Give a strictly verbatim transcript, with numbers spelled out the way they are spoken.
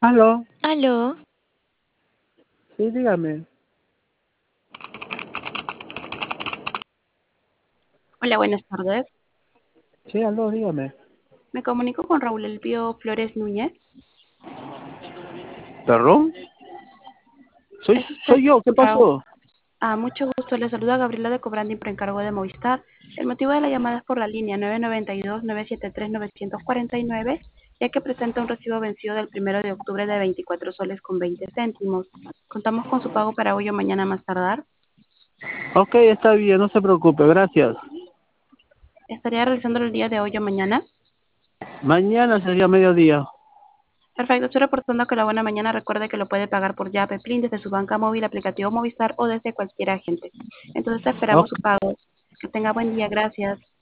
¿Aló? ¿Aló? Sí, dígame. Hola, buenas tardes. Sí, aló, dígame. Me comunico con Raúl Elpio Flores Núñez. ¿Perdón? Soy, ¿Es usted soy yo, ¿qué Raúl? pasó? A mucho gusto, le saluda Gabriela de Cobranding por encargo de Movistar. El motivo de la llamada es por la línea nueve nueve dos, nueve siete tres, nueve cuatro nueve, ya que presenta un recibo vencido del primero de octubre de veinticuatro soles con veinte céntimos. Contamos con su pago para hoy o mañana más tardar. Ok, está bien, no se preocupe, gracias. ¿Estaría realizándolo el día de hoy o mañana? Mañana sería mediodía. Perfecto, estoy reportando que la buena mañana recuerde que lo puede pagar por Yape, Plin desde su banca móvil, aplicativo Movistar o desde cualquier agente. Entonces esperamos Ok, su pago. Que tenga buen día, gracias.